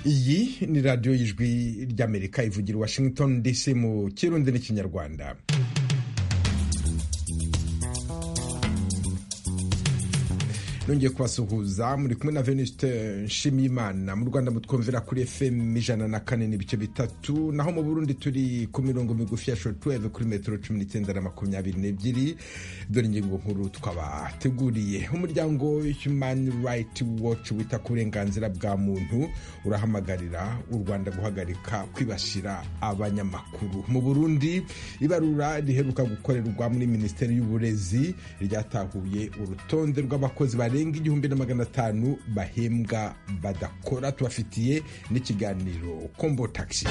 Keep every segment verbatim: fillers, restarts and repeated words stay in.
iyi ni radiyo y'ijwi ry'Amerika ivugira Washington D C mu Kirundi n'Ikinyarwanda. Nongeye kubasuhuza muri kumwe na Venuste Nshimiyimana. Mu Rwanda mutwumvira kuri F M ijana na kane n'ibice bitatu, naho mu Burundi turi ku mirongo migufi ya shortwave kuri metero cumi n'icyenda na makumyabiri n'ebyiri. Dore ingingo nkuru twabateguriye. Umuryango Human Rights Watch wita ku burenganzira bwa muntu urahamagarira u Rwanda guhagarika kwibasira abanyamakuru. Mu Burundi ibarura riheruka gukorerwa muri Minisiteri y'Uburezi ryatahuye urutonde rw'abakozi barenga igihumbi na magana atanu bahembwa badakora. Tubafitiye n'ikiganiro Kombo Taxi.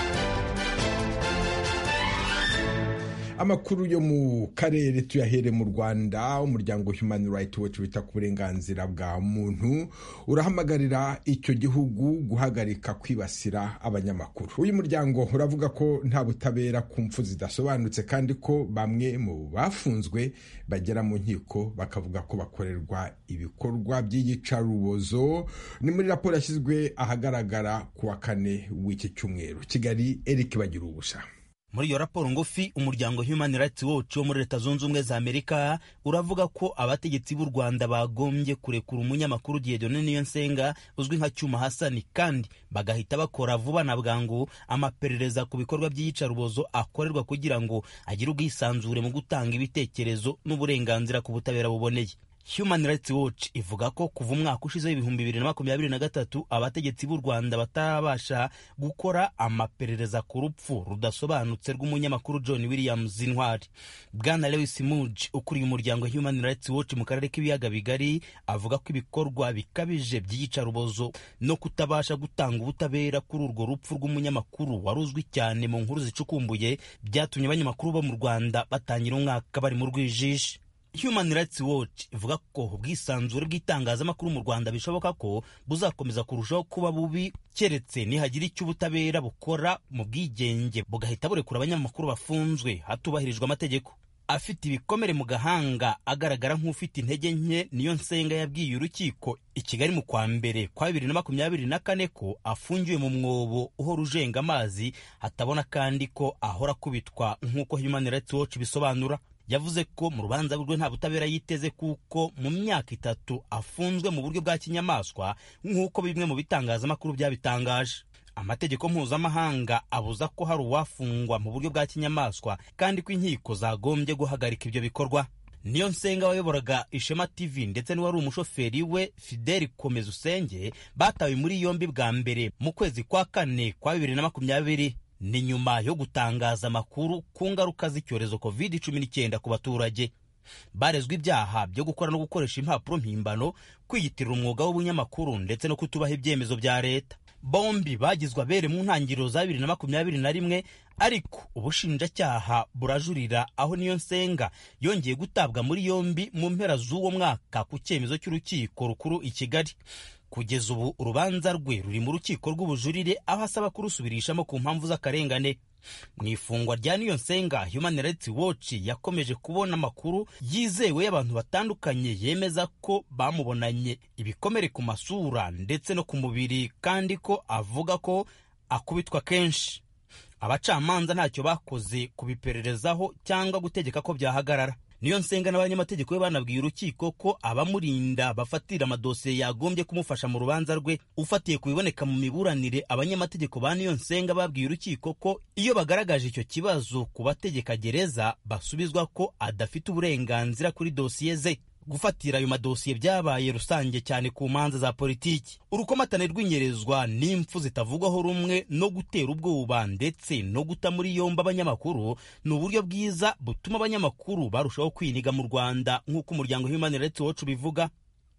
Amakuru yo mu karere tuyahere mu Rwanda. Umuryango Human Rights Watch wita ku burenganzira bwa muntu urahamagarira icyo gihugu guhagarika kwibasira abanyamakuru. Uyu muryango uravuga ko nta butabera ku mpfu zidasobanutse kandi ko bamwe mu bafunzwe bagera mu nkiko bakavuga ko bakorerwa ibikorwa by'iyicarubozo. Ni muri raporo yashyizwe ahagaragara ku wa kane w'iki cyumweru. Kigali, Eric Bagiruwubusa. Muri iyo raporo ngufi umuryango Human Rights Watch wo muri Leta Zunze Ubumwe za Amerika uravuga ko abategetsi b'u Rwanda bagombye kurekura umunyamakuru Dieudonné Niyonsenga uzwi nka Cyuma Hassan kandi bagahita bakora vuba na bwangu amaperereza ku bikorwa by'iyicarubozo akorerwa kugira ngo agire ubwisanzure mu gutanga ibitekerezo n'uburenganzira ku butabera buboneye. Human Rights Watch ivuga ko kuva umwaka ushize w'ibihumbi bibiri na makumyabiri na gatatu abategetsi b'u Rwanda batarabasha gukora amaperereza ku rupfu rudasobanutse rw'umunyamakuru John Williams Intwari. Bwana Lewis Mudge ukuriye umuryango Human Rights Watch mu karere k'ibiyaga bigari avuga ko ibikorwa bikabije by'iyicarubozo no kutabasha gutanga ubutabera kuri urwo rupfu rw'umunyamakuru waruzwi cyane mu nkuru zicukumbuye byatumye abanyamakuru bo mu Rwanda batangira umwaka bari mu rwijiji. Human Rights Watch ivuga ko ubwisanzure bw'itangazamakuru mu Rwanda bishoboka ko buzakomeza kurushaho kuba bubi keretse nihagira icyo ubutabera bukora mu bwigenge bugahita burekura abanyamakuru bafunzwe hatubahirijwe amategeko. Afite ibikomere mu gahanga agaragara nk'ufite intege nke, Niyonsenga yabwiye urukiko i Kigali mu kwa mbere kwa bibiri na makumyabiri na kane ko afungiwe mu mwobo uhora ujenga amazi hatabona kandi ko ahora kubitwa nk'uko Human Rights Watch bisobanura. Yavuze ko mu rubanza rwe nta butabera yiteze kuko mu myaka itatu afunzwe mu buryo bwa kinyamaswa nk'uko bimwe mu bitangazamakuru byabitangaje. Amategeko mpuzamahanga abuza ko hari uwafungwa mu buryo bwa kinyamaswa kandi ko inkiko zagombye guhagarika ibyo bikorwa. Niyonsenga wayoboraga Ishema T V ndetse n'uwari umushoferi we Fidel Komeza Usenge batawe muri yombi bwa mbere mu kwezi kwa kane kwa bibiri na makumyabiri. Ni nyuma yo gutangaza amakuru ku ngaruka z'icyorezo covid cumi n'icyenda ku baturage. Barezwe ibyaha byo gukora no gukoresha impapuro mpimbano, kwiyitirira umwuga w'ubunyamakuru ndetse no kutubaha ibyemezo bya leta. Bombi bagizwe abere mu ntangiriro za bibiri na makumyabiri na rimwe, ariko ubushinjacyaha burajurira aho Niyonsenga yongeye gutabwa muri yombi mu mpera z'uwo mwaka ku cyemezo cy'urukiko rukuru i Kigali. Kugeza ubu urubanza rwe ruri mu rukiko rw'ubujurire aho asaba kurusubirishamo ku mpamvu z'akarengane. Mu ifungwa rya Niyonsenga, Human Rights Watch yakomeje kubona amakuru yizewe y'abantu batandukanye yemeza ko bamubonanye ibikomere ku masura ndetse no ku mubiri kandi ko avuga ko akubitwa kenshi. Abacamanza ntacyo bakoze kubipererezaho cyangwa gutegeka ko byahagarara. Niyonsenga n'abanyamategeko be banabwiye urukiko ko abamurinda bafatira amadosiye yagombye kumufasha mu rubanza rwe. Ufatiye ku biboneka mu miburanire, abanyamategeko ba Niyonsenga babwiye urukiko ko iyo bagaragaje icyo kibazo ku bategeka gereza basubizwa ko adafite uburenganzira kuri dosiye ze. Gufatira ayo madosiye byabaye rusange cyane ku manza za politiki. Urukomatane rw'inyerezwa n'impfu zitavugwaho rumwe no gutera ubwoba ndetse no guta muri yombi abanyamakuru ni uburyo bwiza butuma abanyamakuru barushaho kwiniga mu Rwanda nk'uko umuryango Human Rights Watch bivuga.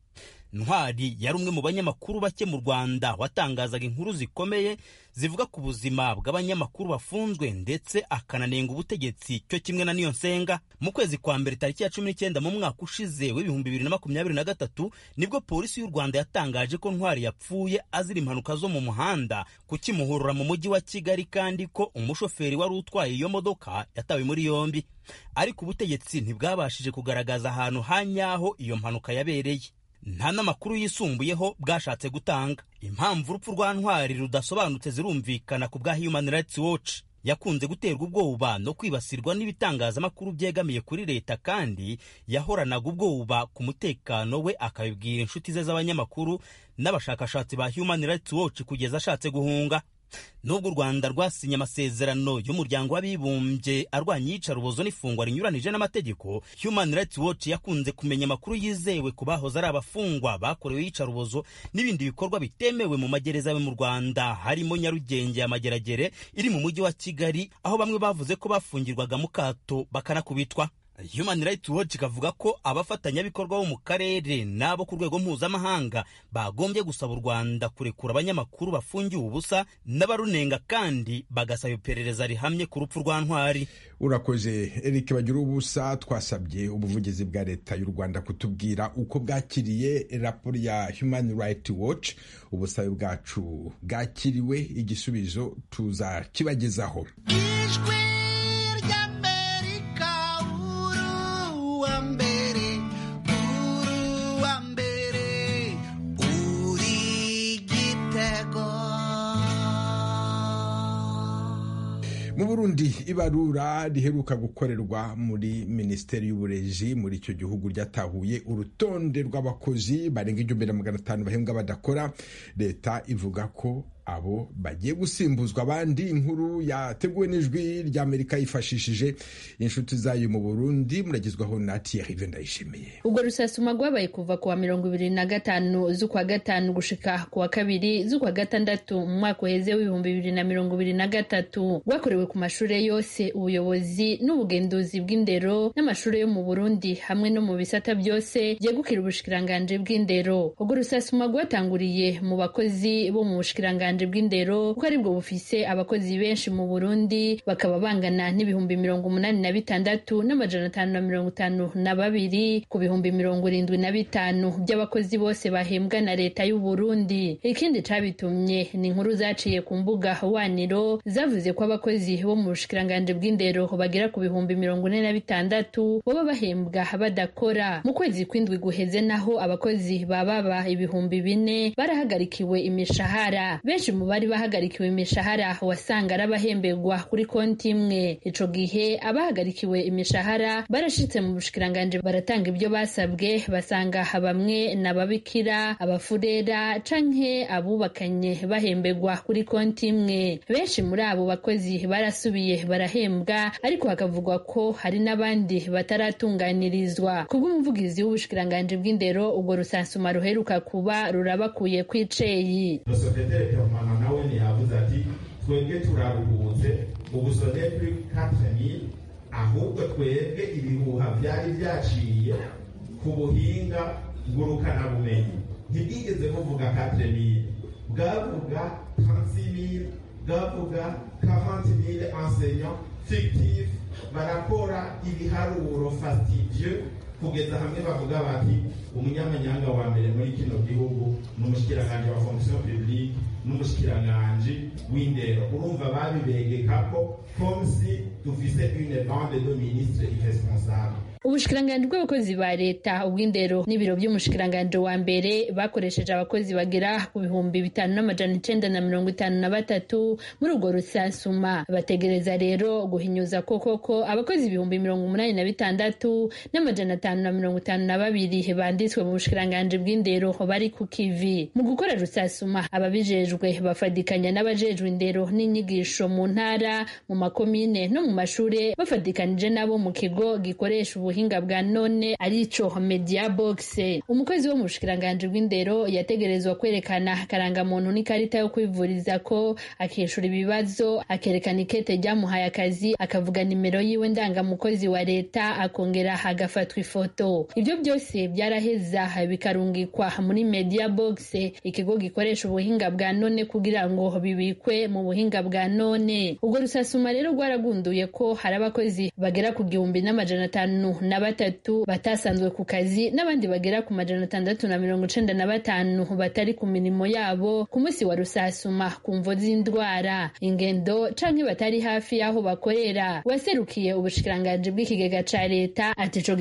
Ntwari yari umwe mu banyamakuru bake mu Rwanda watangazaga inkuru zikomeye zivuga ku buzima bw'abanyamakuru bafunzwe ndetse akananenga ubutegetsi cyo kimwe na Niyonsenga. Mu kwezi kwa mbere tariki ya cumi n'icyenda mu mwaka ushize w'ibihumbi bibiri na makumyabiri na gatatu nibwo polisi y'u Rwanda yatangaje ko Ntwari yapfuye azira impanuka zo mu muhanda ku Kimuhurura mu mujyi wa Kigali kandi ko umushoferi wari utwaye iyo modoka yatawe muri yombi. Ariko ubutegetsi ntibwabashije kugaragaza ahantu hanyaho iyo mpanuka yabereye. nta n'amakuru yisumbuyeho bwashatse gutanga. Impamvu urupfu rwa Ntwari rudasobanutse zirumvikana ku bwa Human Rights Watch. Yakunze guterwa ubwoba no kwibasirwa n'ibitangazamakuru byegamiye kuri leta, kandi yahoranaga ubwoba ku mutekano we, akabibwira inshuti ze z'abanyamakuru n'abashakashatsi ba Human Rights Watch kugeza ashatse guhunga. Nubwo u Rwanda rwasinye amasezerano y'umuryango w'abibumbye arwanya iyicarubozo n'ifungwa rinyuranije n'amategeko, Human Rights Watch yakunze kumenya amakuru yizewe ku bahoze ari abafungwa bakorewe iyicarubozo n'ibindi bikorwa bitemewe mu magereza yo mu Rwanda, harimo Nyarugenge ya Mageragere iri mu mujyi wa Kigali, aho bamwe bavuze ko bafungirwaga mu kato bakanakubitwa. Human Rights Watch ikavuga ko abafatanyabikorwa bo mu karere n'abo ku rwego mpuzamahanga bagombye gusaba u Rwanda kurekura abanyamakuru bafungiwe ubusa n'abarunenga, kandi bagasaba iperereza rihamye ku rupfu rwa Ntwari. Urakoze Eric Bagira ubusa. Twasabye ubuvugizi bwa leta y'u Rwanda kutubwira uko bwakiriye raporo ya Human Rights Watch. Ubusabe bwacu bwakiriwe, igisubizo tuzakibagezaho. Mu Burundi, ibarura riheruka gukorerwa muri Minisiteri y'Uburezi muri icyo gihugu ryatahuye urutonde rw'abakozi barenga igihumbi na magana atanu bahembwa badakora. Leta ivuga ko abo bagiye gusimbuzwa abandi. Inkuru yateguwe n'ijwi ry'Amerika yifashishije inshuti zayo mu Burundi, muragizwaho na Thierry Vendayishimiye. Ubwo rusasuma rwabaye kuva kuwa mirongo ibiri na gatanu z'ukwa gatanu gushika kuwa kabiri z'ukwa gatandatu mu mwaka uheze w'ibihumbi bibiri na mirongo ibiri na gatatu, rwakorewe ku mashure yose, ubuyobozi n'ubugenduzi bw'indero n'amashure yo mu Burundi hamwe no mu bisata byose byegukira ubushikiranganje bw'indero. Ubwo rusasuma rwatanguriye mu bakozi bo mu bushikiranganje bw'indero, kuko aribwo bufise abakozi benshi mu Burundi, bakaba bangana n'ibihumbi mirongo umunani na bitandatu n'amajana atanu na mirongo itanu na babiri ku bihumbi mirongo irindwi na bitanu by'abakozi bose bahembwa na leta y'u Burundi. Ikindi cabitumye ni inkuru zaciye ku mbuga hwaniro zavuze ko abakozi bo mu bushikiranganje bw'indero bagera ku bihumbi mirongo ine na bitandatu baba bahembwa badakora. Mu kwezi kw'indwi guheze naho abakozi bababa ibihumbi bine barahagarikiwe imishahara. Benshi mu bari bahagarikiwe imishahara wasanga arabahemberwa kuri konti imwe. Ico gihe abahagarikiwe imishahara barashitse mu bushikiranganje baratanga ibyo basabwe, basanga bamwe n'ababikira, abafurera canke abubakanye bahemberwa kuri konti imwe. Benshi muri abo bakozi barasubiye barahembwa, ariko hakavugwa ko hari n'abandi bataratunganirizwa. Kubw'umuvugizi w'ubushikiranganje bw'indero, ubwo rusansuma ruheruka kuba rurabakuye kw'iceyi. Mama nawe ntiyavuze ati twebwe turaruhutse, ubusode kuri quatre mille, ahubwo twebwe ibihuha byari byaciye ku buhinga ngurukanabumenyi. Ntibwigeze buvuga quatre mille, bwavuga trente-six mille, bwavuga quarante mille enseignants fictifs barakora ibiharuro fastidieux, kugeza hamwe bavuga bati umunyamanyanga wa mbere muri kino gihugu n'umushikiranganje wa fonction publique n'umushikiranganje w'indero. Urumva babibegeka ko comme si dufise une bande de ministres irresponsables. Ubushikiranganje bw'abakozi ba leta, ubw'indero n'ibiro by'umushikiranganje wa mbere bakoresheje abakozi bagera ku bihumbi bitanu n'amajana icenda na mirongo itanu na batatu muri urwo rusansuma. Bategereza rero guhinyuza ko koko abakozi ibihumbi mirongo umunani na bitandatu n'amajana atanu na mirongo itanu na babiri banditswe mu bushikiranganje bw'indero bari ku kivi. Mu gukora rusansuma, ababijejwe bafadikanya n'abajejwe indero n'inyigisho mu ntara, mu makomine no mu mashure, bafadikanije nabo mu kigo gikoresha ubuhinga bwa none arico Media Box. Umukozi wo mu bushikiranganje bw'indero yategerezwa kwerekana karangamuntu n'ikarita yo kwivuriza ko, akishura ibibazo, akerekana ikete ryamuhaye akazi, akavuga nimero yiwe ndangamukozi wa leta, akongera hagafatwa ifoto. Ibyo byose byaraheza bikarungikwa muri Media Box, ikigo gikoresha ubuhinga bwa none kugira ngo bibikwe mu buhinga bwa none. Ubwo rusasuma rero rwaragunduye ko hari abakozi bagera ku gihumbi n'amajana atanu na batatu batasanzwe ku kazi, n'abandi bagera ku majana atandatu na mirongo icenda na batanu batari ku mirimo yabo ku munsi wa rusasuma ku mvo z'indwara, ingendo canke batari hafi y'aho bakorera. Waserukiye ubushikiranganje bw'ikigega ca leta ati ico gikorwa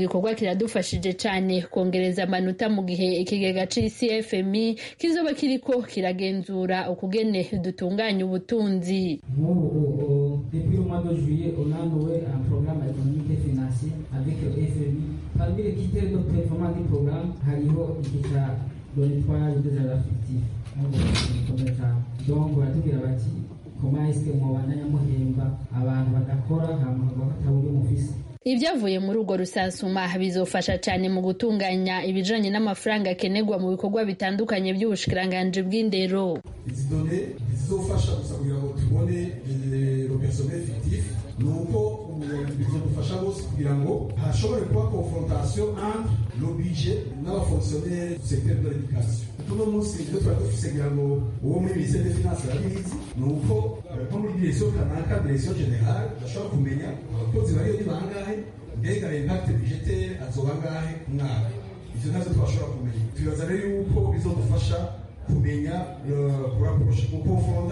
kiradufashije cyane kongereza amanota mu gihe ikigega c'isi F M I kizoba kiriko kiragenzura ukugene dutunganya ubutunzi. Depuis le mois de juillet, on a noué un programme économique et financier avec le F M I. Parmi les critères de performance du programme, hariho igica de nettoyage des agents fictifs. Donc, baratubwira bati comment est-ce que mubandanya muhemba abantu badakora hama bakatabura umufisi. Ibyavuye muri urwo rusansuma bizofasha cyane mu gutunganya ibijanye n'amafaranga akenerwa mu bikorwa bitandukanye by'ubushikiranganje bw'indero. Izi données zizofasha gusa kugira ngo tubone le personnel fictif nuko bizofasha bose kugira ngo hashobore kuba confrontation entre le budget n'abafonctionnaires du secteur de l'éducation. Tuno munsi ibyo twari dufise kugira ngo uwo muri ministère des finances arabizi nuko nko muri direction kanaka direction générale bashobora kumenya abakozi bariyo ni bangahe mbega impact budgetaire azoba ngahe ku mwaka. Ivyo navyo twashobora kumenya. Twibaza rero yuko bizodufasha kumenya kurapproche gukonfonda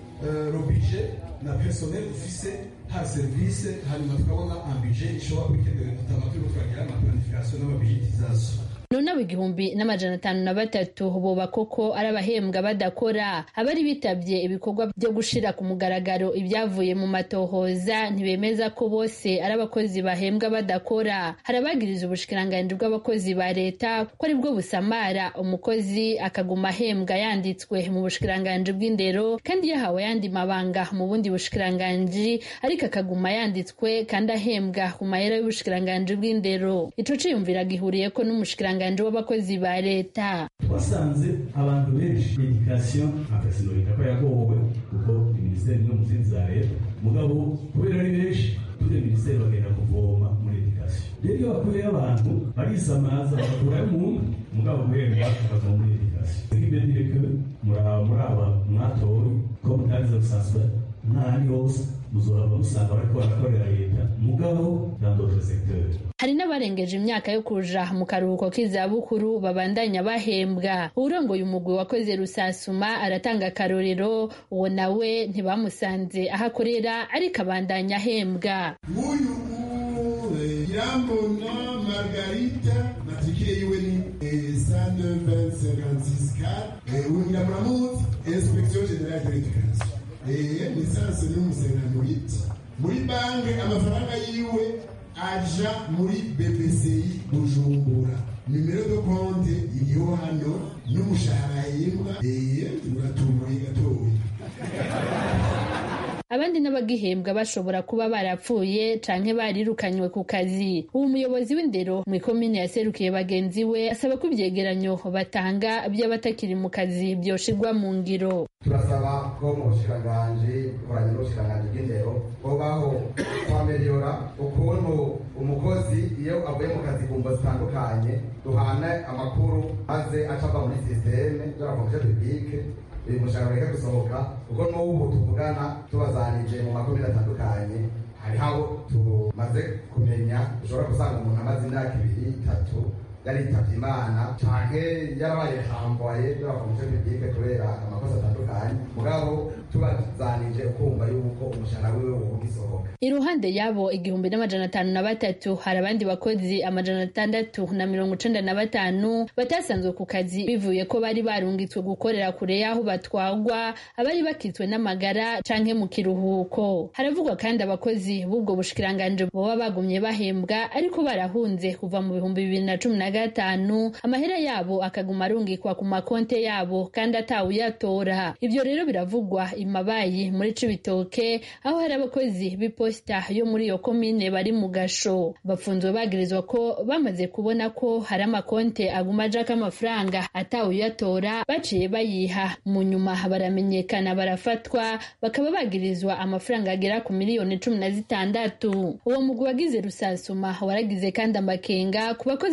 le budget na personnel ufise ha service hanyuma tukabona un budget ishobora kwitendera tutabatuye twagira ama planification n'amabudgetisation. None igihumbi n'amajana atanu na batatu boba koko ari abahembwa badakora. Abari bitabye ibikorwa byo gushira ku mugaragaro ibyavuye mu matohoza ntibemeza ko bose ari abakozi bahembwa badakora. Harabagiriza ubushikiranganje bw'abakozi ba leta ko ari bwo busamara umukozi akaguma ahembwa yanditswe mu bushikiranganje bw'indero kandi yahawe yandi mabanga mu bundi bushikiranganje ariko akaguma yanditswe kandi ahembwa ku mahera y'ubushikiranganje bw'indero. Ico ciyumvira gihuriye ko n'umushikiranganje w'abakozi ba leta. Twasanze abantu benshi education apesinolika ko yagowe kuko ministeri no muzinzi za leta mugabo kubera ari benshi tuje ministeri bagenda kuvoma muri education. Rero bakuye abantu barisamaza bakura mu mugabo guhemba bakava muri education. Ibendire ko muraba muraba mwatowe ko mutaza gusaswa n'ahandi hose muzohava musanga bariko barakorera leta mugabo dans d'autres secteurs. Hari n'abarengeje imyaka yo kuja mu karuhuko k'izabukuru babandanya bahembwa. Urongoye umugwi wakoze rusasuma aratanga akarorero, uwo nawe ntibamusanze aho akorera ariko abandanya ahembwa. Uyu Irambona Margarita matrikire yiwe ni cent neuf cinquante-six quatre uyu Nyiramuramutse inspection générale de l'éducation. Eh lisansi ni umusenano witi muri banki amafaranga yiwe aja muri B B C I Bujumbura. Numero do konte iriho hano n'umushahara y'imbwa eh uratumbuye gatoya. Abandi n'abagihembwa bashobora kuba barapfuye canke barirukanywe ku kazi. Uwo muyobozi w'indero mu ikomine yaserukiye bagenzi we asaba ko ivyegeranyo batanga by'abatakiri mu kazi byoshirwa mu ngiro. Turasaba ko mu bushikiranganje koranye n'ubushikiranganje bw'indero bobaho kwameliora ukuntu umukozi iyo avuye mu kazi ku mvo zitandukanye duhana amakuru maze acava muri systeme de la fonction publique uyu mushahara reka gusohoka kuko n'ubu tuvugana tubazanije mu makomine atandukanye hariho tumaze kumenya ushobora gusanga umuntu amaze imyaka ibiri itatu yaritavye Imana canke yarabaye hamboye de la fonction publique kubera amakosa atandukanye mugabo tubazanije ukumva yuko umushahara wiwe ugisohoka. Iruhande yabo igihumbi n'amajana atanu na batatu hari abandi bakozi amajana atandatu na mirongo icenda na batanu batasanzwe ku kazi bivuye ko bari barungitswe gukorera kure y'aho batwagwa, abari bakitswe n'amagara canke mu kiruhuko. Haravugwa kandi abakozi b'ubwo bushikiranganje boba bagumye bahembwa ariko barahunze kuva mu bihumbi bibiri na cumi na gatanu amahera yabo akaguma arungikwa ku makonte yabo kandi atawuyatora. Ivyo rero biravugwa imabayi muri Cibitoke aho hari abakozi b'iposita yo muri iyo komine bari mu gasho bafunzwe bagirizwa ko bamaze kubona ko hari amakonte aguma ajako amafaranga atawuyatora baciye bayiha mu nyuma baramenyekana barafatwa bakaba bagirizwa amafaranga agera ku miliyoni cumi na zitandatu. Uwo mugwi wagize rusasuma waragize kandi amakenga ku bakozi b'ubushikiranganje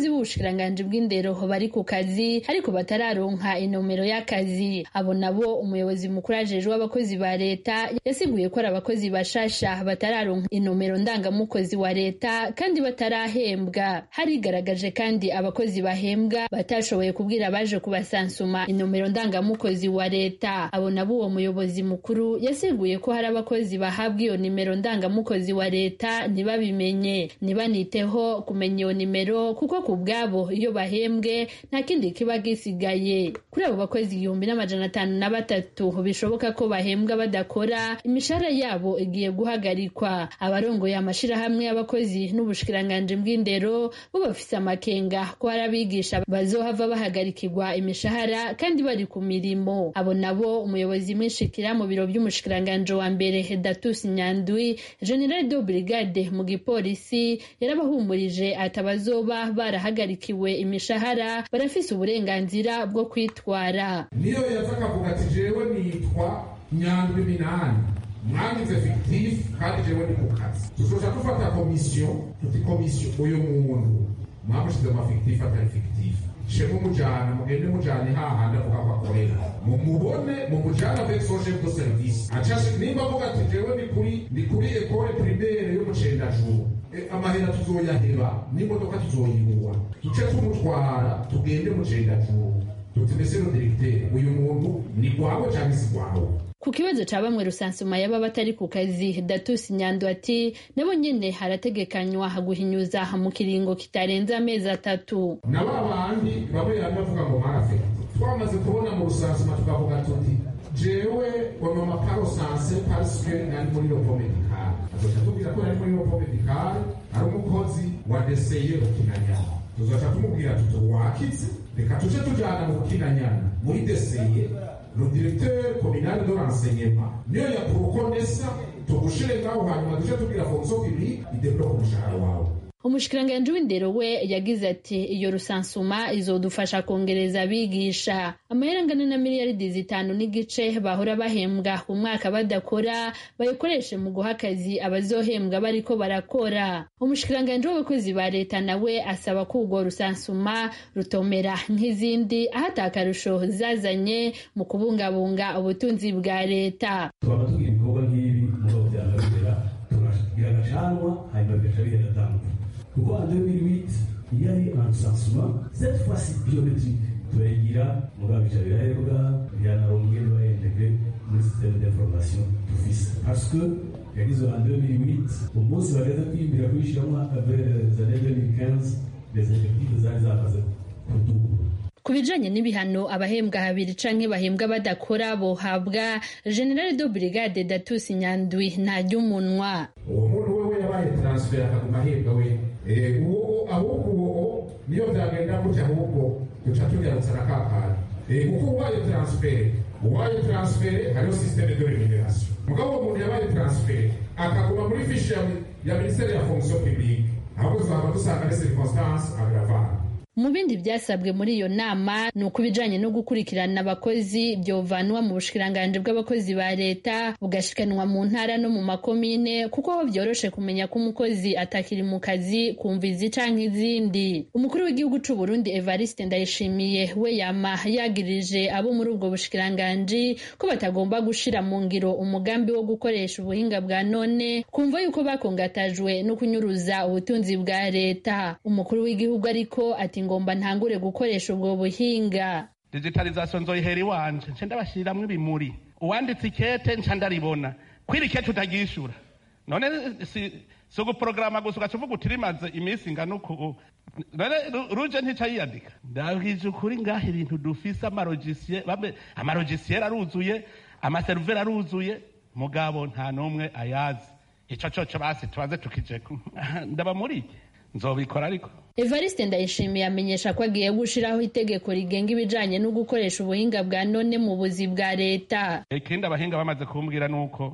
bushikiranganji bw'indero bari ku kazi ariko batararonka inomero y'akazi. Abo nabo umuyobozi mukuru ajejwe abakozi ba leta yasiguye ko ari abakozi bashasha batararonka inomero ndangamukozi wa leta kandi batarahembwa. Harigaragaje kandi abakozi bahembwa batashoboye kubwira abaje kubasansuma inomero ndangamukozi wa leta. Abo nabo uwo muyobozi mukuru yasiguye ko hari abakozi bahabwa iyo nimero ndangamukozi wa leta ntibabimenye, ntibaniteho kumenya iyo nimero kuko ku bwabo iyo bahembwe nta kindi kiba gisigaye. Kuri abo bakozi igihumbi n'amajana atanu na batatu bishoboka ko bahembwa badakora, imishahara yabo igiye guhagarikwa. Abarongoye amashirahamwe y'abakozi n'ubushikiranganji bw'indero bo bafise amakenga ko hari abigisha bazohava bahagarikirwa imishahara kandi bari ku mirimo. Abo nabo umuyobozi mwishikira mu biro by'umushikiranganji wa mbere Datus Nyandwi, General de Brigade mu gipolisi, yarabahumurije atabazoba barahagarikiwe imishahara barafise uburenganzira bwo kwitwara. Niyo yaza akavuga ati jewe nitwa Nyandwi Minani, mwangize fictif kandi jewe ni ku kazi, tuzoja dufata komisiyo tuti komisiyo uyu muntu mwamushize ama fictif atari fictif, shemu mujana mugende mujane hahandi avuga ko akorera mumubone mumujana avec son chef de service acashe nimba avuga ati jewe ni kuri ni kuri école primaire yo mucendajuru amahera tuzoyaheba n'imodoka tuzoyibuwa tuce tumutwara tugende mucendajuru tuti monsieur le directeur uyu muntu ni gwawe cyangwa si gwawe. Ku kibazo ca bamwe rusansuma yaba batari ku kazi, Datus Nyando ati nabo nyene harategekanywa guhinyuza mu kiringo kitarenza amezi atatu. Naba bandi bamwe yanavuga ngo marafe twamaze kubona mu rusansuma tukavuga tuti jewe wa mama paro sanse parce que nari muri ropo medical azoca tubwira ko nari muri ropo medical ari umukozi wa deseye ukinanya tuzoca tumubwira tuti wakize reka tuce tujana mu kinanyana muri deseye le directeur communal de l'enseignement niyo yakurukonesa tugushire ngaho hanyuma duce tubwira fonction publique idebloque umushahara wawe. Umushikiranganji w'indero we yagize ati iyo rusansuma izodufasha kongereza abigisha. Amahera angana na miliyaridi zitanu n'igice bahora bahembwa ku mwaka badakora bayikoreshe mu guha akazi abazohembwa bariko barakora. Umushikiranganji w'abakozi ba leta nawe asaba ko urwo rusansuma rutomera nk'izindi aho atakarusho zazanye mu kubungabunga ubutunzi bwa leta. Twaba tugira ibikorwa nk'ibi mu by'amarira turashigira agacanwa hanyuma bigaca bigatanga kuko en deux mille huit il y a eu un recensement cette fois-ci biométrique tuyagira mugabe cyabiraheruka yanarongeye bayendeje muri système d'information d'office parce que yagize en deux mille huit umunsi bageze kwimbira kwishiramo avec les années deux mille quinze les effectifs zari zamaze kuduga. Ku bijanye n'ibihano abahembwa habiri canke bahembwa badakora bohabwa, General de Brigade Datus Nyandwi ntajyumunwa. Uwo muntu wewe yabaye transfer akaguma ahembwa we eh uwo ahubwo uwo niyo byagenda gutya ahubwo duca tugarutsa na kakara eh kuko ubaye transfer ubaye transfer hariyo système de rémunération mugabo umuntu yabaye transfer akaguma muri fiche ya ministère ya fonction publique ahubwo zaba dusanga les circonstances aggravantes. Mu bindi byasabwe muri iyo nama ni ukubijanye no gukurikirana abakozi byovanwa mu bushikiranganji bw'abakozi ba leta bugashikanwa mu ntara no mu makomine kuko ho byoroshe kumenya ko umukozi atakiri mu kazi kumvizi canke izindi. Umukuru w'igihugu c'u Burundi Evariste Ndayishimiye we yama yagirije abo muri ubwo bushikiranganji ko batagomba gushira mu ngiro umugambi wo gukoresha ubuhinga bwa none kumva yuko bakongatajwe no kunyuruza ubutunzi bwa leta. Umukuru w'igihugu ariko ati ngomba ntangure gukoresha ubwo buhinga. Digitalization nzoyihera iwanje nce ndabashiramwe ibimuri uwanditse ikete nca ndaribona kwiri ikete utagishura none si so guprograma gusa ugacuvuga utirimaze iminsi ngana uko none ruje ntica yiyandika ndabwije ukuri ngaho ibintu dufise amarogisiye bambe amarogisiye aruzuye amaserver aruzuye mugabo nta numwe ayazi ico coco basi tubaze tukijeko ndaba muri nzobikora ariko. Evariste Ndayishimiye amenyesha ko agiye gushiraho itegeko rigenga ibijanye no gukoresha ubuhinga bwa none mu buzi bwa leta. Ikindi abahinga bamaze kumbwira nuko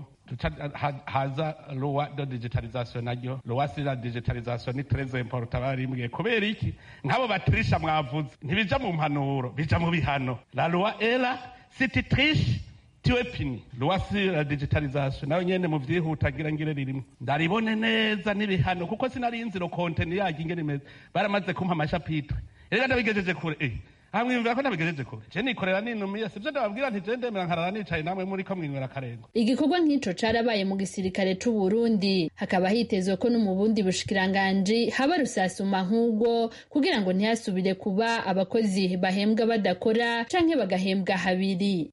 haza loi de digitalisation nayo loi sur la digitalisation ni très important barimbwiye kubera iki nk'abo batirisha mwavuze ntibija mu mpanuro bija mu bihano. La loi est là si tu triches tu es puni. Loi sur la digitalisation nayo nyene mu vyihutagira ngire ririmo ndaribone neza n'ibihano kuko sinari inziro content yaje ingene imeze baramaze kumpa amashapitwe rega ndabigejeje kure eh amwimvira ko ndabigejeje kure je nikorera ninumiye sivyo ndababwira nti je ndemera nkarara nicaye namwe muri ko mwinywera karengo. Igikorwa nk'ico carabaye mu gisirikare c'u Burundi, hakaba hitezwe ko no mu bundi bushikiranganje haba rusasuma nk'ubwo kugira ngo ntihasubire kuba abakozi bahembwa badakora canke bagahembwa habiri.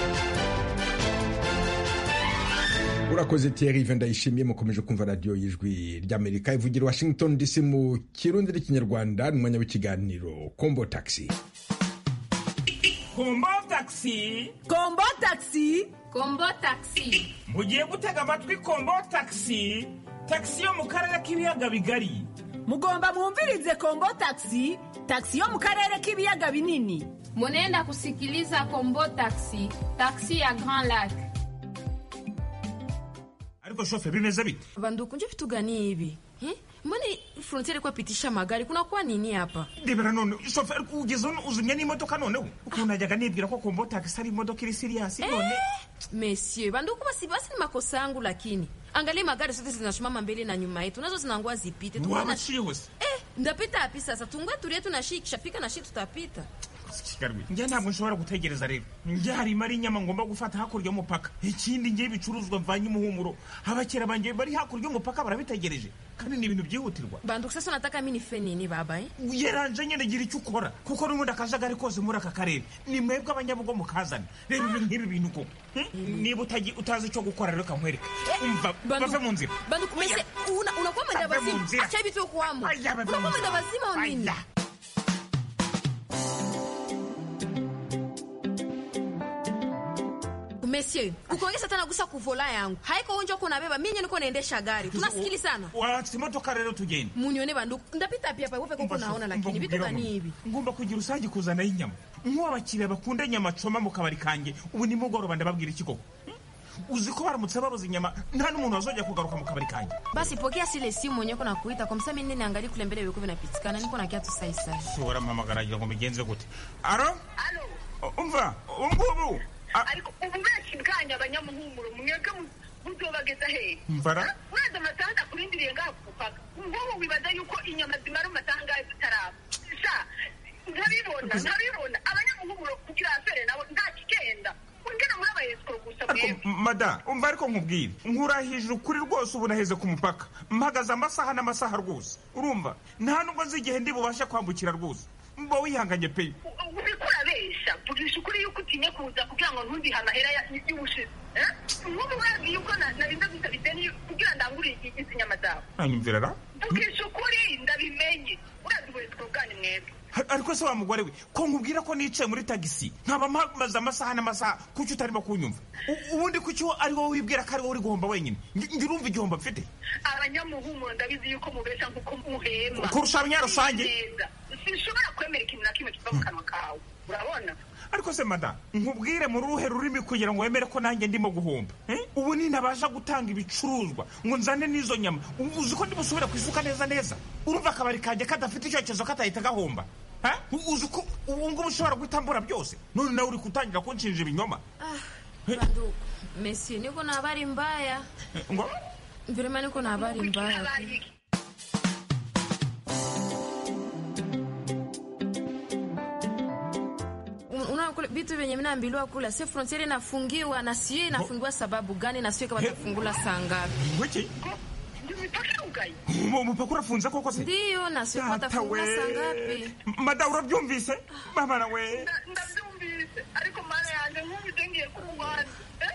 Urakoze Thierry Vendayishimiye, mukomeje kumva radio y'ijwi ry'Amerika ivugira Washington D C mu Kirundi n'Ikinyarwanda, n'umwanya w'ikiganiro Kombo Taxi. Kombo Taxi, Kombo Taxi, Kombo Taxi. mugiye gutega amatwi Kombo Taxi, taxi yo mu karere k'ibiyaga bigari. Mugomba mwumvirize Kombo Taxi, taxi yo mu karere k'ibiyaga binini. Munenda kusikiliza Kombo Taxi, taxi ya Grand Lac. Ariko shofe bimeze bite? Banduku nje vitu gani hivi? Eh? Mbona frontiere kwa pitisha magari kuna kwa nini hapa? Debera none shofe ugeze uzumye n'imodoka none ukunajyaga nibwira ko Kombo Taxi ari imodoka iri serious none. Eh, monsieur, banduku basi basi ni makosa yangu lakini. Angalia magari zote zinashimama mbele na nyuma yetu. Nazo zinangua zipite. Tuona shios. Eh, ndapita hapi sasa. Tungwe turi yetu na shikisha pika na shit tutapita. Kigarwe. Nje ntabwo nshobora gutegereza rero. Nje hari mari nyama ngomba gufata hakurya y'umupaka. Ikindi nje bicuruzwa mvanye umuhumuro. Abakera banje bari hakurya y'umupaka barabitegereje. Kandi ni ibintu byihutirwa. Banduku sasa nataka mimi nife nini baba eh? Yeranje nyene gira icyo ukora. Kuko n'umuntu akajagari kose muri aka karere. Ni mwebwe abanyabugo mukazana. Rero ibintu nk'ibi bintu ko. Niba utaji utazi cyo gukora rero kankwereka. Umva bave mu nzira. Banduku mese una unakuwa mwenda bazima. Acha hivi tu kwamo. Unakuwa mwenda bazima au nini? Monsieur, ukoongeza tena gusa kuvola yangu. Haiko unjo kuna beba, mimi niko naendesha gari. Tunasikili sana. Wati motoka rero tugende. Munyone banduku. Ndapita pia pa upe kuko naona lakini bitu gani hivi? Ngomba kugira usangi kuzana inyama. Nko abakire bakunda inyama coma mu kabari kange. Ubu ni mugoroba ndababwira ikiko. Uzi ko baramutse babuze inyama nta n'umuntu azojya kugaruka mu kabari kange. Basi pokea sile simu mwenye ko nakuita kwa msami nini angalia kule mbele yuko vinapitikana niko na kiatu sai sai. Sura mama garagira ngo migenze gute. Aro? Alo. Umva, ungubu. Ariko ububeshyi bwanya abanyamuhumuro mwebwe muzobageza he? Mvara? Uraza amatanga kurindiriye ngaho kupaka. Ngobo wibaza yuko inyama zimara amatanga zitaraba. Sha, ndabibona, ndabibona abanyamuhumuro kugira afere nabo nta kigenda. Ungena muri abayesiko gusa mwebwe. Mada, umva ariko nkubwire. Nkurahije ukuri rwose ubu naheze ku mupaka. Mpagaze amasaha n'amasaha rwose. Urumva? Nta nubwo nzigihe ndi bubasha kwambukira rwose. Mbo wihanganye pe. Ubikora besha, tugisha ukuri yuko utinye kuza kugira ngo ntundi hamahera y'ubushize. Eh? Nk'ubu bazi yuko narinda gusabite ni kugira ndangure izi nyama zawe. Anyumvira ra? Tugisha ukuri ndabimenye. Urazi buri twogane mwebwe. Ariko se wa mugore we ko nkubwira ko nicaye muri tagisi nkaba mpamaze amasaha n'amasaha kuki utarimo kunyumva ubundi kuki ari wowe wibwira ko ari wowe uri guhomba wenyine ngirumva igihomba mfite abanyamuhumuro ndabizi yuko mubesha nkuko muhema kurusha abanyarusange sinshobora kwemera ikintu na kimwe kiva mu kanwa kawe urabona ariko se mada nkubwire mu ruhe rurimi kugira ngo wemere ko nanjye ndimo guhomba ubu nintabasha gutanga ibicuruzwa ngo nzane n'izo nyama uzi ko ndibusubira ku isuka neza neza urumva akabari kanjye kadafite icyokezo katahita gahomba uzi ko ubu ngubu ushobora guhitambura byose none nawe uri gutangira kunshinja ibinyoma. Banduku, Messi, niko na habari mbaya. Ngo? Vrema niko na habari mbaya. Una vitu vyenye mimi naambiwa kula si frontiere inafungiwa na sio inafungiwa sababu gani na sio kama tafungula saa ngapi. Ngoje. Mupaka urafunze koko se? Ndio na sio kwa tafungula saa ngapi. Mada urabyumvise? Mama na we. Ndabyumvise ariko mara yanjye nk'ubidengiye ku mwana.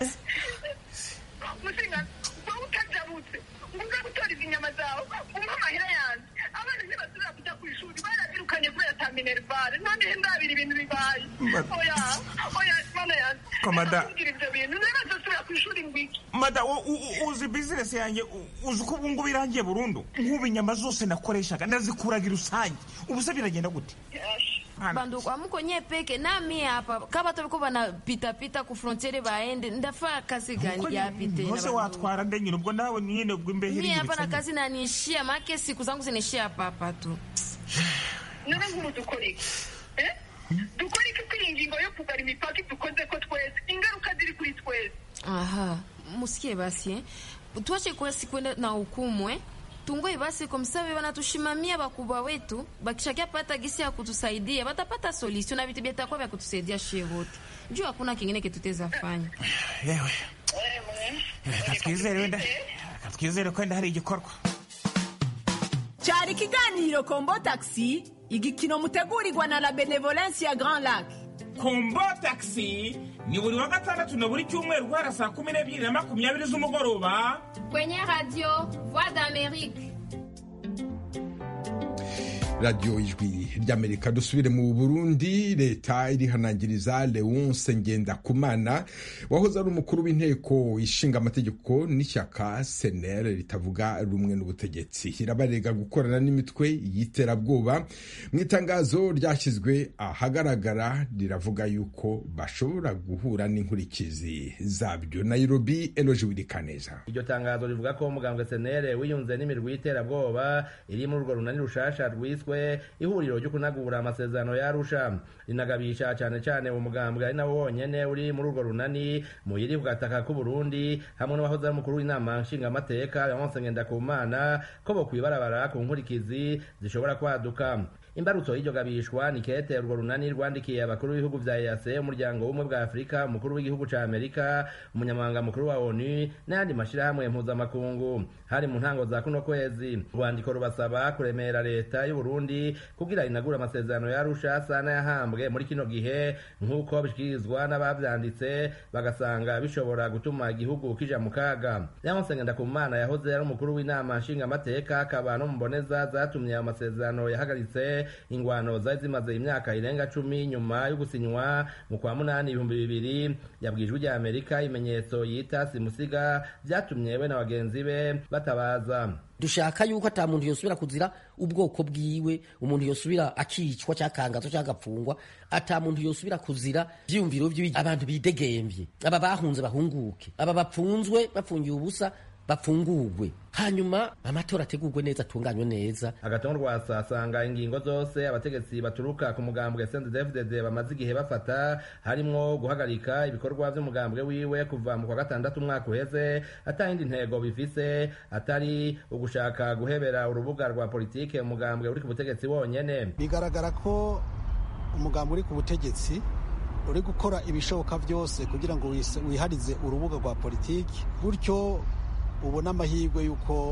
Musinga, kwa utajabutse. Nguza gutora inyama zawe. Umpa amahera yanjye. Abana ntibasubira kujya ku ishuri barabirukanye kubera ta minervare. None ndabira ibintu bibaye. Oya, oya mana yanjye. Komanda. Ngira ibyo bintu ntibasubira ku ishuri ngwiki. Mada uzi business yanjye uzi ko ubungu birangiye burundu. Nk'ubu inyama zose nakoreshaga ndazikuragira rusange. Ubu se biragenda gute? Banduku amuko nye peke nami hapa kama tubiko bana pita pita ku frontiere baende ndafaa kazi gani ya pite na bose watwara ndenyine ubwo nawe nyine ubwo imbeheri ni hapa na kazi na nishia make siku zangu zinishia hapa hapa tu none nkuru dukoriki eh dukoriki kwingingo yo kugara imipaka dukoze ko twese ingaruka ziri kuri twese aha musikie basi eh tuache kwa sikwenda na hukumu eh tungoi basi komsabe wanatushimamia bakubwa wetu bakishakia pata gisi ya kutusaidia batapata solution na vitu bitakuwa vya kutusaidia shie wote juu hakuna kingine kituteza fanya yewe kaskizere wenda kaskizere kwenda hari igikorwa cyari kiganiro Kombo Taxi igikino mutegurirwa na la Benevolence ya Grand Lac. Kombo Taxi ni buri wa gatandatu na buri cyumweru guhera saa kumi n'ebyiri na makumyabiri z'umugoroba kwenye radio Voix d'Amérique. Radio Ijwi ry'Amerika. Dusubire mu Burundi. Leta irihanangiriza Leonce Ngendakumana wahoze ari umukuru w'inteko ishinga amategeko n'ishyaka C N L ritavuga rumwe n'ubutegetsi, irabarega gukorana n'imitwe y'iterabwoba. Mu itangazo ryashyizwe ahagaragara riravuga yuko bashobora guhura n'inkurikizi zabyo. Nairobi, Eloge Wirikaneza. Iryo tangazo rivuga ko umugambwe C N L wiyunze n'imirwi y'iterabwoba iri muri urwo runani rushasha rwiswe ihuriro ryo kunagura amasezerano ya Arusha, rinagabisha cyane cyane umugambwe ari nawo wonyene uri muri urwo runani muyiri bwataka ku Burundi hamwe n'abahoze ari mukuru w'inama nshinga amateka Leonce Ngendakumana ko bo kwibarabara ku nkurikizi zishobora kwaduka. Imbarutso y'iryo gabishwa ni kete urwo runani rwandikiye abakuru b'ibihugu vya E A C, umuryango w'ubumwe bwa Afrika, umukuru w'igihugu ca Amerika, umunyamabanga mukuru wa O N U n'ayandi mashirahamwe mpuzamakungu. Hari mu ntango za kuno kwezi rwandiko rubasaba kuremera leta y'u Burundi kugira inagura amasezerano ya Arusha sana yahambwe muri kino gihe nk'uko bishikirizwa n'abavyanditse bagasanga bishobora gutuma igihugu kija mu kaga. Leonce Ngendakumana yahoze ari umukuru w'inama nshinga amateka akaba no mboneza zatumye amasezerano yahagaritse ingwano zari zimaze imyaka irenga cumi nyuma yo gusinywa mu kwa munani ibihumbi bibiri. Yabwijwe rya Amerika imenyetso yita simusiga vyatumye we na bagenzi be batabaza. Dushaka yuko ata muntu yosubira kuzira ubwoko bwiwe, umuntu yosubira akicwa cyakangazo cyagapfungwa, ata muntu yosubira kuzira vyumviro vyo abantu bidegembye, aba bahunze bahunguke, aba bapfunzwe bapfungiye ubusa bapfungurwe, hanyuma amatora ategurwe neza atunganywe neza. Agatongo rwasasanga ingingo zose abategetsi baturuka ku mugambwe C N D D F D D bamaze igihe bafata harimo guhagarika ibikorwa by'umugambwe wiwe kuva mu kwa gatandatu umwaka uheze, atayindi ntego bifise atari ugushaka guhebera urubuga rwa politike umugambwe uri ku butegetsi wonyene. Bigaragara ko umugambwe uri ku butegetsi uri gukora ibishoboka byose kugira ngo wiharize urubuga rwa politike, gutyo ubona amahirwe yuko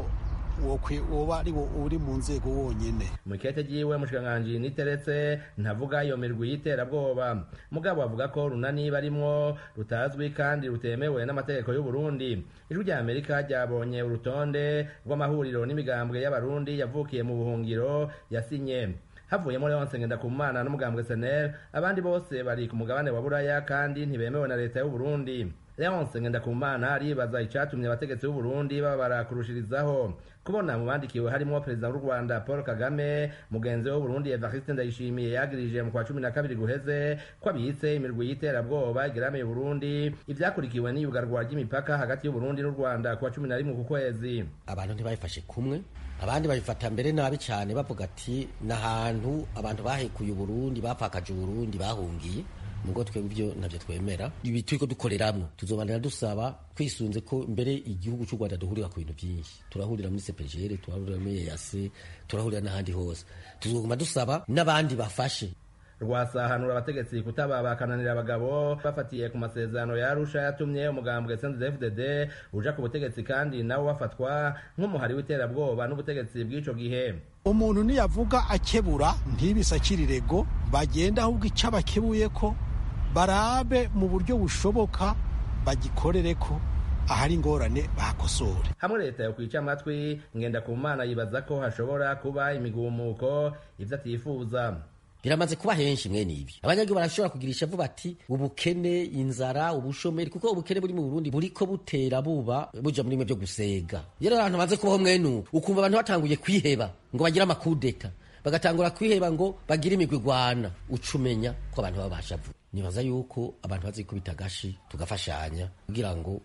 woba ari wo uri mu nzego wonyene. Mukete jiwe mushikiranganji niteretse ntavuga iyo mirwi y'iterabwoba, mugabo avuga ko runani barimwo rutazwi kandi rutemewe n'amategeko y'u Burundi. Ijwi rya Amerika ryabonye urutonde rw'amahuriro n'imigambwe y'abarundi yavukiye mu buhungiro yasinye. Havuyemo Leonce Ngendakumana n'umugambwe C N L, abandi bose bari ku mugabane wa Buraya kandi ntibemewe na leta y'u Burundi. Leonce Ngendakumana aribaza icatumye abategetsi b'u Burundi babara kurushirizaho kubona mu bandikiwe harimo perezida w'u Rwanda Paul Kagame, mugenzi w'u Burundi Evariste Ndayishimiye yagirije mu kwa cumi na kabiri guheze ko abitse imirwi y'iterabwoba igeramiye u Burundi, ivyakurikiwe n'iyugarwa ry'imipaka hagati y'u Burundi n'u Rwanda ku wa cumi na rimwe ku kwezi. Abantu ntibafashe kumwe, abandi babifata mbere nabi cyane bavuga ati n'ahantu abantu bahekuye u Burundi bapfakaje u Burundi bahungiye. Mugo twebwe byo navyo twemera, ibi turiko dukoreramwo tuzobanira dusaba kwisunze ko mbere igihugu cy'u Rwanda duhurira ku bintu byinshi, turahurira muri C P G R, turahurira muri E A C, turahurira n'ahandi hose, tuzoguma dusaba n'abandi bafashe. Rwasahanura abategetsi kutaba bakananira abagabo bafatiye ku masezerano ya Arusha yatumye umugambwe C N D D F D D uja ku butegetsi kandi nawo wafatwa nk'umuhari w'iterabwoba n'ubutegetsi bw'ico gihe. Umuntu niyavuga akebura ntibisakirirego bagenda ahubwo icabakebuye ko barabe mu buryo bushoboka bagikorere ko ahari ingorane bakosore. Hamwe leta yo kwica amatwi Ngendakumana yibaza ko hashobora kuba imigumuko ivyo atifuza. Biramaze kuba henshi mwene ibi. Abanyagihugu barashobora kugirisha vuba ati ubukene, inzara, ubushomeri, kuko ubukene buri mu Burundi buriko butera buba buja muri mwe byo gusega. Yero abantu baze kubaho mwene ukumva abantu batanguye kwiheba ngo bagira amakudeta, bagatangura kwiheba ngo bagira imigwigwana, ucumenya ko abantu babasha vuba. Nibaza yuko abantu bazikubita gashi tugafashanya kugira ngo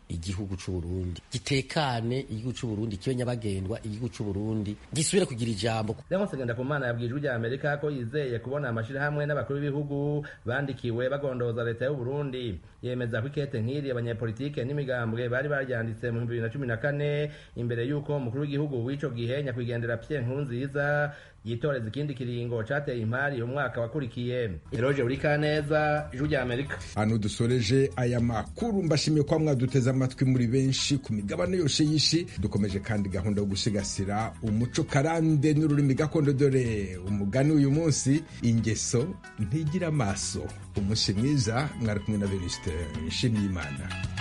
igihugu c'u Burundi gitekane, igihugu c'u Burundi kibe nyabagendwa, igihugu c'u Burundi gisubire kugira ijambo. Leonce Ngendakumana yabwijwe rya Amerika ko yizeye kubona amashirahamwe n'abakuru b'ibihugu bandikiwe bagondoza leta y'u Burundi. Yemeza ko ikete nk'iri abanyepolitike n'imigambwe bari baryanditse mu bibiri na cumi na kane imbere y'uko umukuru w'igihugu w'ico gihe nyakwigendera Pierre Nkurunziza yitoreza ikindi kiringo cateye impari umwaka wakurikiye. Eroje Urikaneza, Ijwi rya Amerika. Hano dusoreje aya makuru, mbashimiye kwa mwaduteze amatwi muri benshi ku migabane yose yishi. Dukomeje kandi gahunda yo gusigasira umuco karande n'ururimi gakondo, dore umugani uyu munsi, ingeso ntigira amaso. Umunsi mwiza, mwari kumwe na Venuste Nshimiyimana.